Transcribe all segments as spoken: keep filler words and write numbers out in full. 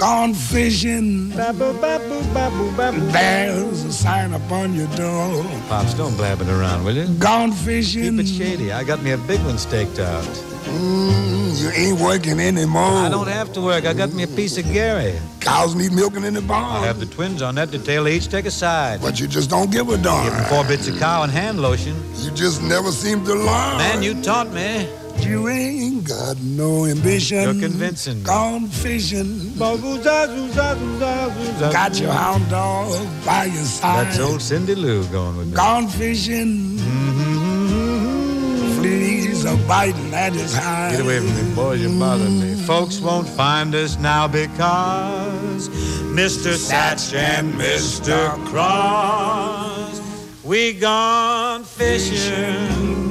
Gone fishing. There's a sign upon your door. Pops, don't blab it around, will you? Gone fishing. Keep it shady. I got me a big one staked out. Mm, you ain't working anymore. I don't have to work. I got me a piece of Gary. Cows need milking in the barn. I have the twins on that detail. They each take a side. But you just don't give a darn. Give them four bits of cow and hand lotion. You just never seem to learn. Man, you taught me. You ain't got no ambition. You're convincing me. Gone fishing. Got your hound dog by your side. That's old Cindy Lou going with me. Gone fishing. Mm-hmm. Fleas are biting at his hide. Get away from me, boys. You're bothering me. Folks won't find us now because Mister Satch and Mister Cross, we gone fishing.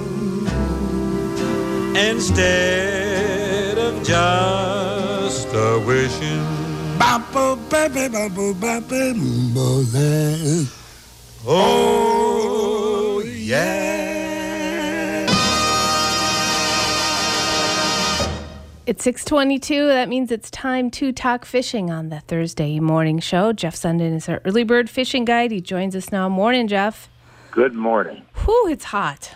Instead of just a wishing. Oh, yeah. It's six twenty-two. That means it's time to talk fishing on the Thursday morning show. Jeff Sundin is our early bird fishing guide. He joins us now. Morning, Jeff. Good morning. Whew, it's hot.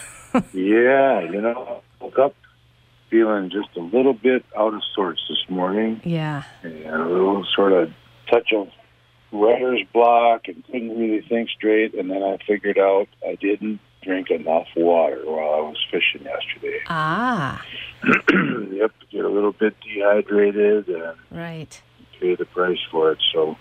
Yeah, you know, I woke up feeling just a little bit out of sorts this morning. Yeah. And a little sort of touch of writer's block and couldn't really think straight. And then I figured out I didn't drink enough water while I was fishing yesterday. Ah. Yep, get a little bit dehydrated and right. pay the price for it. So,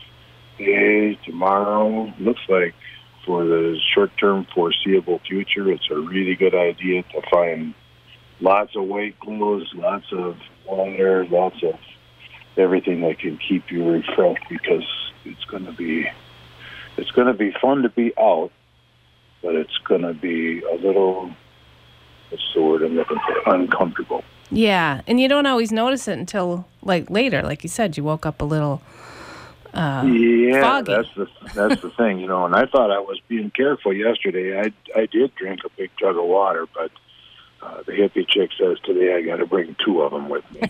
hey, tomorrow looks like for the short-term foreseeable future, it's a really good idea to find lots of weight clothes, lots of water, lots of everything that can keep you refreshed, because it's going to be it's going to be fun to be out, but it's going to be a little, what's the word I'm looking for, uncomfortable. Yeah, and you don't always notice it until like later. Like you said, you woke up a little Uh, yeah, foggy. that's the that's the thing, you know. And I thought I was being careful yesterday. I I did drink a big jug of water, but uh, the hippie chick says today I got to bring two of them with me.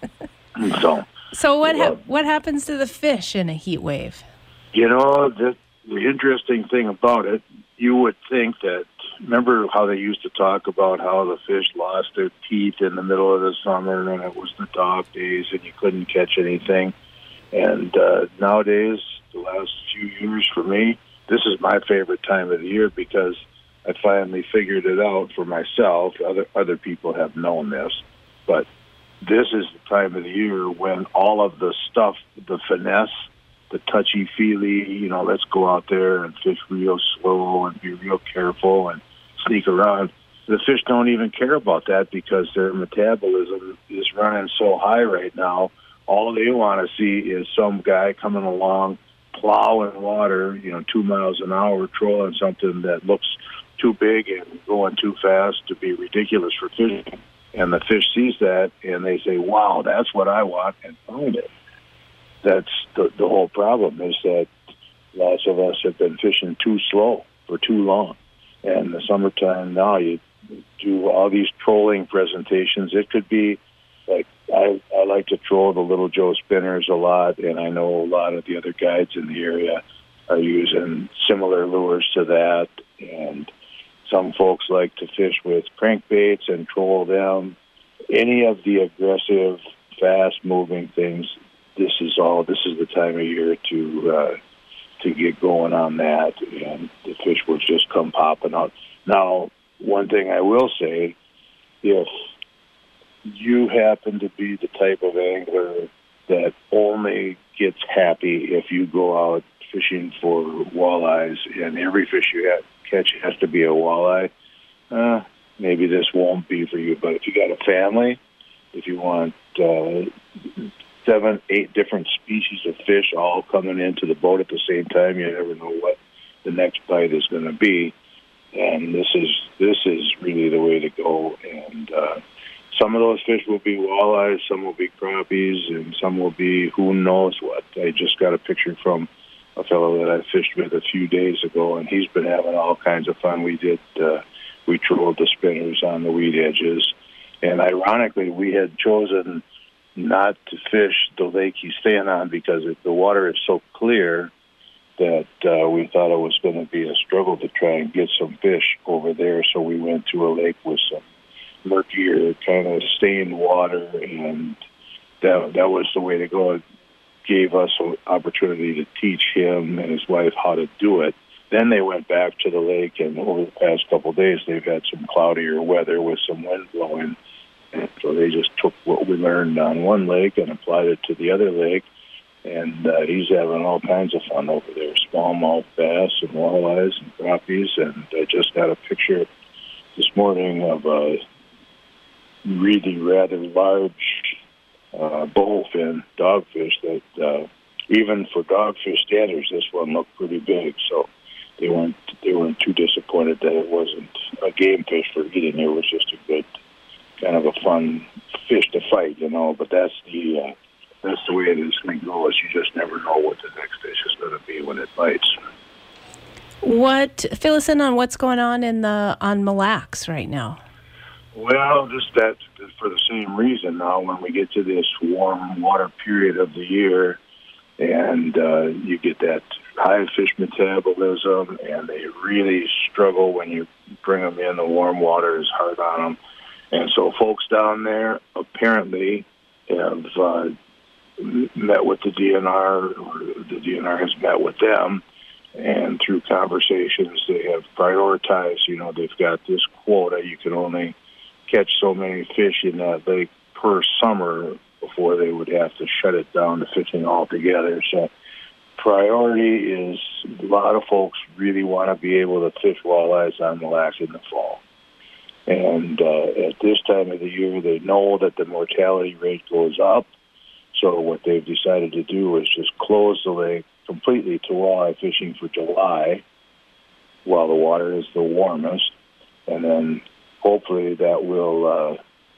so, so what well, ha- what happens to the fish in a heat wave? You know, the the interesting thing about it, you would think that. Remember how they used to talk about how the fish lost their teeth in the middle of the summer, and it was the dog days, and you couldn't catch anything. And uh, nowadays, the last few years for me, this is my favorite time of the year because I finally figured it out for myself. Other other people have known this, but this is the time of the year when all of the stuff, the finesse, the touchy-feely, you know, let's go out there and fish real slow and be real careful and sneak around. The fish don't even care about that because their metabolism is running so high right now. All they want to see is some guy coming along, plowing water, you know, two miles an hour, trolling something that looks too big and going too fast to be ridiculous for fishing. And the fish sees that, and they say, wow, that's what I want, and find it. That's the, the whole problem, is that lots of us have been fishing too slow for too long. And in the summertime now, you do all these trolling presentations. It could be like, I, I like to troll the Little Joe spinners a lot, and I know a lot of the other guides in the area are using similar lures to that. And some folks like to fish with crankbaits and troll them. Any of the aggressive, fast-moving things, this is all. This is the time of year to uh, to get going on that, and the fish will just come popping out. Now, one thing I will say, if you happen to be the type of angler that only gets happy if you go out fishing for walleyes, and every fish you have, catch has to be a walleye, uh, maybe this won't be for you. But if you got a family, if you want uh, seven, eight different species of fish all coming into the boat at the same time, you never know what the next bite is going to be. And this is this is really the way to go. And uh, some of those fish will be walleyes, some will be crappies, and some will be who knows what. I just got a picture from a fellow that I fished with a few days ago, and he's been having all kinds of fun. We did, uh, we trolled the spinners on the weed edges, and ironically, we had chosen not to fish the lake he's staying on because it, the water is so clear that uh, we thought it was going to be a struggle to try and get some fish over there. So we went to a lake with some murkier, kind of stained water, and that that was the way to go. It gave us an opportunity to teach him and his wife how to do it. Then they went back to the lake, and over the past couple of days, they've had some cloudier weather with some wind blowing. And so they just took what we learned on one lake and applied it to the other lake. And uh, he's having all kinds of fun over there, smallmouth bass and walleyes and crappies. And I just got a picture this morning of a really rather large uh, bowfin dogfish that uh, even for dogfish standards, this one looked pretty big. So they weren't they weren't too disappointed that it wasn't a game fish for eating. It was just a good, kind of a fun fish to fight, you know. But that's the uh, that's the way this thing goes. You just never know what the next fish is going to be when it bites. What fill us in on what's going on in the on Mille Lacs right now? Well, just that for the same reason. Now, when we get to this warm water period of the year, and uh, you get that high fish metabolism, and they really struggle when you bring them in. The warm water is hard on them. And so folks down there apparently have uh, met with the D N R, or the D N R has met with them, and through conversations they have prioritized, you know, they've got this quota. You can only catch so many fish in that lake per summer before they would have to shut it down to fishing altogether. So priority is a lot of folks really want to be able to fish walleyes on Mille Lacs in the fall. And uh, at this time of the year, they know that the mortality rate goes up. So what they've decided to do is just close the lake completely to walleye fishing for July while the water is the warmest. And then hopefully that will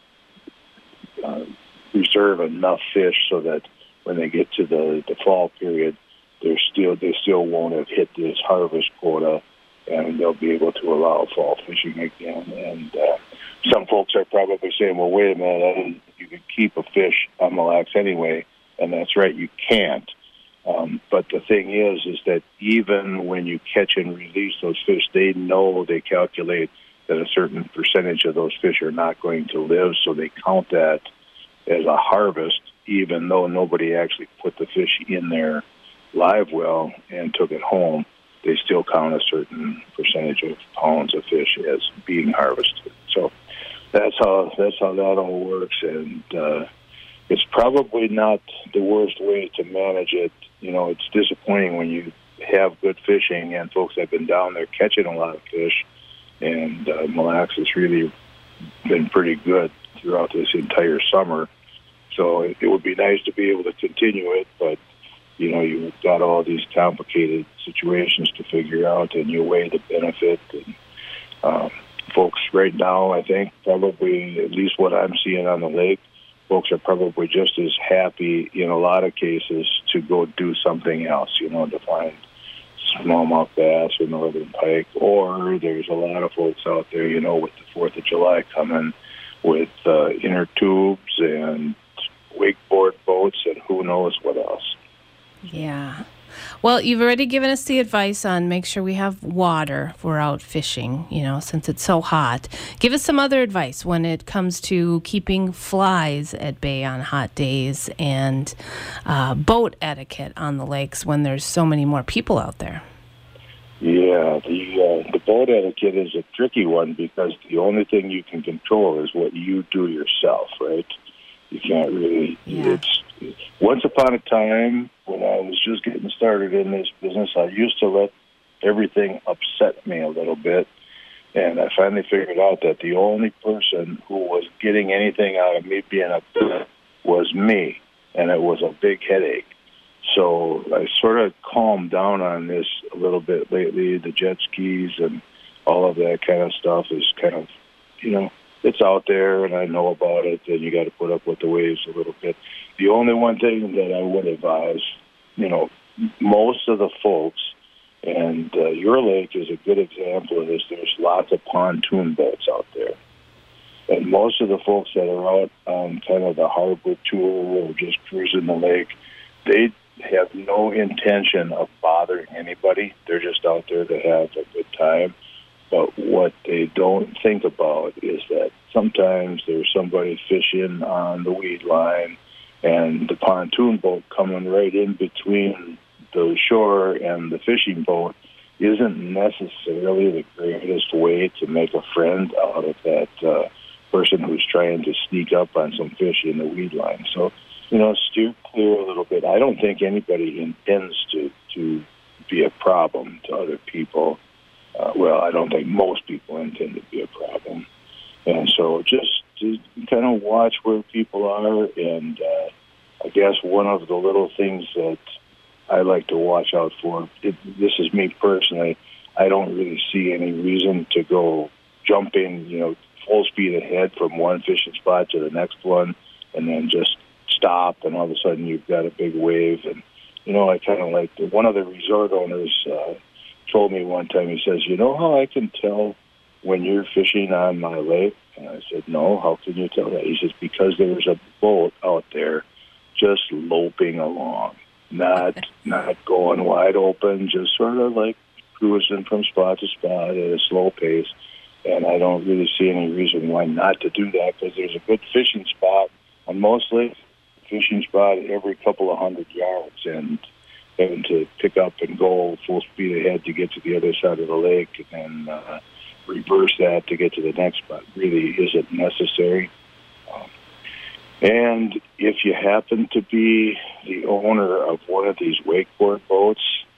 uh, uh, reserve enough fish so that when they get to the, the fall period, they're still they still won't have hit this harvest quota, and they'll be able to allow fall fishing again. And uh, some folks are probably saying, well, wait a minute, you can keep a fish on Mille Lacs anyway, and that's right, you can't. Um, but the thing is, is that even when you catch and release those fish, they know, they calculate that a certain percentage of those fish are not going to live, so they count that as a harvest, even though nobody actually put the fish in their live well and took it home. They still count a certain percentage of pounds of fish as being harvested. So that's how that's how that all works, and uh, it's probably not the worst way to manage it. You know, it's disappointing when you have good fishing and folks have been down there catching a lot of fish, and uh, Mille Lacs has really been pretty good throughout this entire summer. So it, it would be nice to be able to continue it, but you know, you've got all these complicated situations to figure out, and you weigh the benefit. And um, folks right now, I think, probably, at least what I'm seeing on the lake, folks are probably just as happy in a lot of cases to go do something else, you know, to find smallmouth bass or northern pike. Or there's a lot of folks out there, you know, with the fourth of July coming, with uh, inner tubes and wakeboard boats and who knows what else. Yeah. Well, you've already given us the advice on make sure we have water if we're out fishing, you know, since it's so hot. Give us some other advice when it comes to keeping flies at bay on hot days and uh, boat etiquette on the lakes when there's so many more people out there. Yeah, the uh, the boat etiquette is a tricky one because the only thing you can control is what you do yourself, right? You can't really. Yeah. It's once upon a time when I was just getting started in this business, I used to let everything upset me a little bit, and I finally figured out that the only person who was getting anything out of me being upset was me, and it was a big headache. So I sort of calmed down on this a little bit lately. The jet skis and all of that kind of stuff is kind of, you know, it's out there, and I know about it, and you got to put up with the waves a little bit. The only one thing that I would advise, you know, most of the folks, and uh, your lake is a good example of this, there's lots of pontoon boats out there. And most of the folks that are out on kind of the harbor tour or just cruising the lake, they have no intention of bothering anybody. They're just out there to have a good time. But what they don't think about is that sometimes there's somebody fishing on the weed line and the pontoon boat coming right in between the shore and the fishing boat isn't necessarily the greatest way to make a friend out of that uh, person who's trying to sneak up on some fish in the weed line. So, you know, steer clear a little bit. I don't think anybody intends to, to be a problem to other people. Uh, well, I don't think most people intend to be a problem. And so just to kind of watch where people are. And uh, I guess one of the little things that I like to watch out for, it, this is me personally, I don't really see any reason to go jumping, you know, full speed ahead from one fishing spot to the next one and then just stop and all of a sudden you've got a big wave. And, you know, I kind of like, one of the resort owners uh, told me one time, he says, you know how I can tell when you're fishing on my lake? And I said, no, how can you tell that? He says, because there's a boat out there just loping along, not not going wide open, just sort of like cruising from spot to spot at a slow pace. And I don't really see any reason why not to do that, because there's a good fishing spot on most lakes, fishing spot every couple of hundred yards, and having to pick up and go full speed ahead to get to the other side of the lake and then uh, reverse that to get to the next spot really isn't necessary. Um, and if you happen to be the owner of one of these wakeboard boats,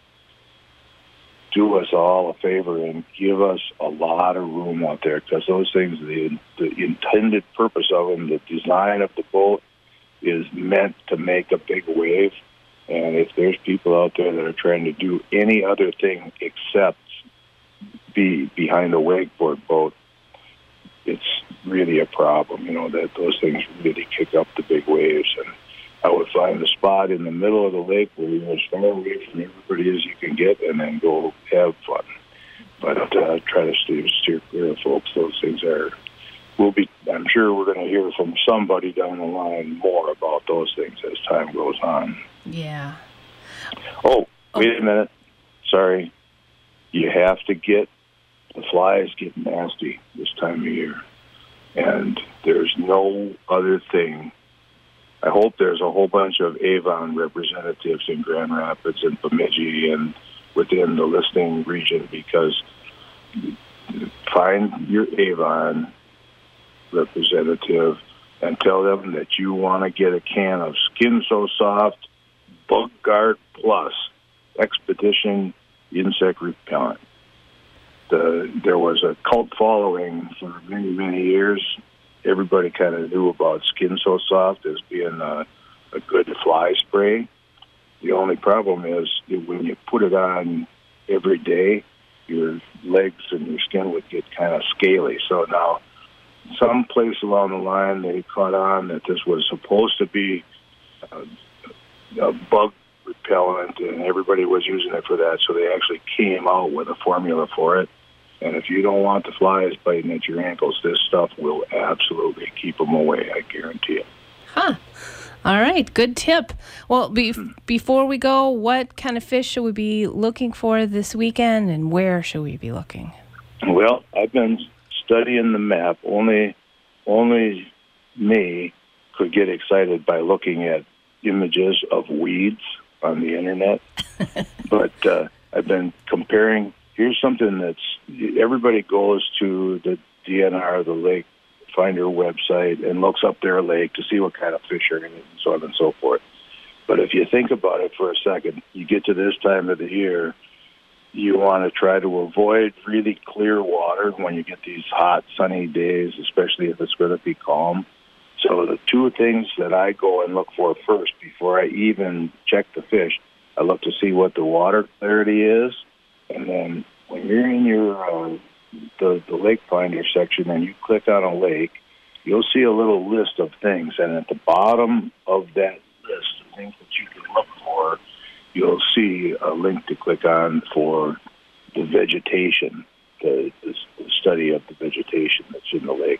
do us all a favor and give us a lot of room out there, because those things, the, the intended purpose of them, the design of the boat is meant to make a big wave. And if there's people out there that are trying to do any other thing except be behind a wakeboard boat, it's really a problem, you know, that those things really kick up the big waves. And I would find a spot in the middle of the lake where you're as far away from everybody as you can get and then go have fun. But uh, try to steer, steer clear of folks. Those things are, we'll be, I'm sure we're going to hear from somebody down the line more about those things as time goes on. Yeah. Oh, wait a minute. Sorry. You have to get, the flies get nasty this time of year. And there's no other thing. I hope there's a whole bunch of Avon representatives in Grand Rapids and Bemidji and within the listening region, because find your Avon representative and tell them that you want to get a can of Skin So Soft Bug Guard Plus Expedition Insect Repellent. The, there was a cult following for many, many years. Everybody kind of knew about Skin So Soft as being a, a good fly spray. The only problem is that when you put it on every day, your legs and your skin would get kind of scaly. So now, someplace along the line, they caught on that this was supposed to be a, a bug repellent, and everybody was using it for that. So they actually came out with a formula for it. And if you don't want the flies biting at your ankles, this stuff will absolutely keep them away, I guarantee it. Huh. All right. Good tip. Well, be- before we go, what kind of fish should we be looking for this weekend, and where should we be looking? Well, I've been studying the map. Only, only me could get excited by looking at images of weeds on the internet. But uh, I've been comparing. Here's something that's, everybody goes to the D N R, the lake finder website, and looks up their lake to see what kind of fish are in it and so on and so forth. But if you think about it for a second, you get to this time of the year, you want to try to avoid really clear water when you get these hot, sunny days, especially if it's going to be calm. So the two things that I go and look for first before I even check the fish, I look to see what the water clarity is. And then when you're in your uh, the, the lake finder section and you click on a lake, you'll see a little list of things. And at the bottom of that list of things that you can look for, you'll see a link to click on for the vegetation, the, the, the study of the vegetation that's in the lake.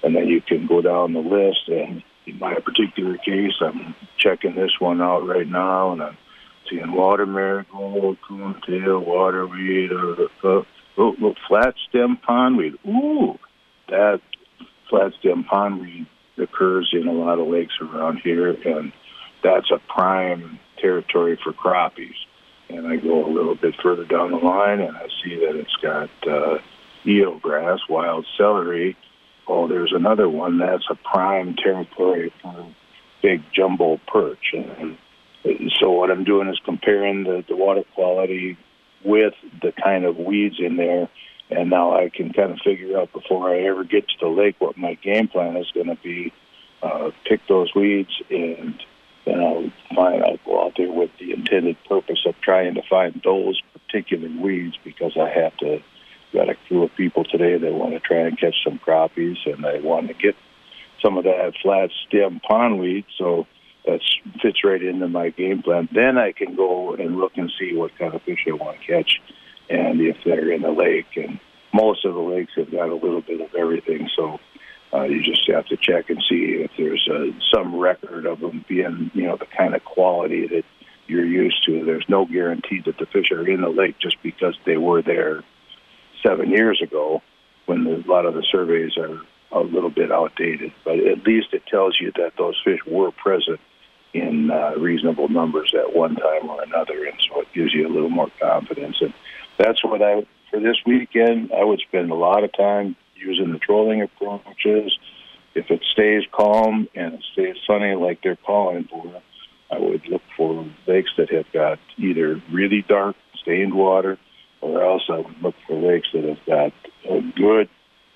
And then you can go down the list. And in my particular case, I'm checking this one out right now, and I'm seeing water marigold, coontail, waterweed, uh, uh, look, look, flat stem pondweed. Ooh, that flat stem pondweed occurs in a lot of lakes around here, and that's a prime territory for crappies. And I go a little bit further down the line, and I see that it's got uh, eelgrass, wild celery. Oh, there's another one that's a prime territory for big jumbo perch. And so what I'm doing is comparing the, the water quality with the kind of weeds in there, and now I can kind of figure out before I ever get to the lake what my game plan is going to be. Uh, pick those weeds, and then I'll find I'll go out there with the intended purpose of trying to find those particular weeds, because I have to got a crew of people today that want to try and catch some crappies, and they want to get some of that flat stem pondweed. So that fits right into my game plan. Then I can go and look and see what kind of fish I want to catch, and if they're in the lake. And most of the lakes have got a little bit of everything, so uh, you just have to check and see if there's uh, some record of them being, you know, the kind of quality that you're used to. There's no guarantee that the fish are in the lake just because they were there seven years ago, when the, a lot of the surveys are a little bit outdated. But at least it tells you that those fish were present in uh, reasonable numbers at one time or another, and so it gives you a little more confidence. And that's what I, for this weekend, I would spend a lot of time using the trolling approaches. If it stays calm and it stays sunny like they're calling for, I would look for lakes that have got either really dark stained water, or else I would look for lakes that have got a good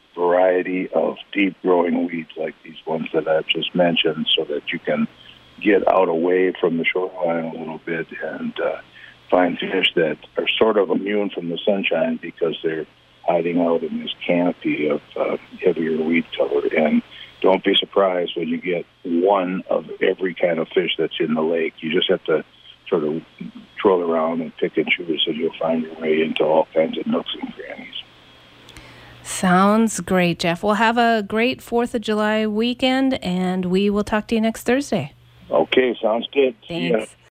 variety of deep-growing weeds like these ones that I've just mentioned, so that you can get out away from the shoreline a little bit and uh, find fish that are sort of immune from the sunshine because they're hiding out in this canopy of uh, heavier weed cover. And don't be surprised when you get one of every kind of fish that's in the lake. You just have to sort of troll around and pick and choose, and you'll find your way into all kinds of nooks and crannies. Sounds great, Jeff. We'll have a great fourth of July weekend, and we will talk to you next Thursday. Okay, sounds good. Thanks.